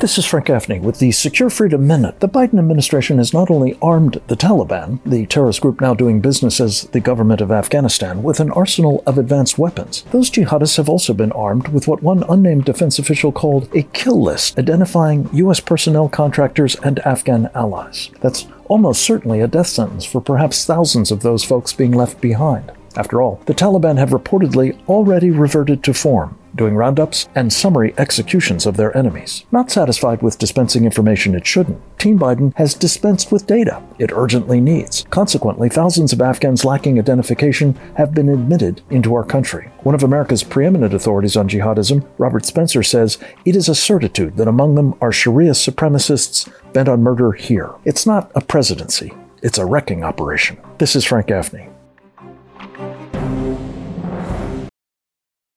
This is Frank Gaffney with the Secure Freedom Minute. The Biden administration has not only armed the Taliban, the terrorist group now doing business as the government of Afghanistan, with an arsenal of advanced weapons. Those jihadists have also been armed with what one unnamed defense official called a kill list, identifying U.S. personnel, contractors, and Afghan allies. That's almost certainly a death sentence for perhaps thousands of those folks being left behind. After all, the Taliban have reportedly already reverted to form, doing roundups and summary executions of their enemies. Not satisfied with dispensing information it shouldn't, Team Biden has dispensed with data it urgently needs. Consequently, thousands of Afghans lacking identification have been admitted into our country. One of America's preeminent authorities on jihadism, Robert Spencer, says it is a certitude that among them are Sharia supremacists bent on murder here. It's not a presidency, it's a wrecking operation. This is Frank Gaffney.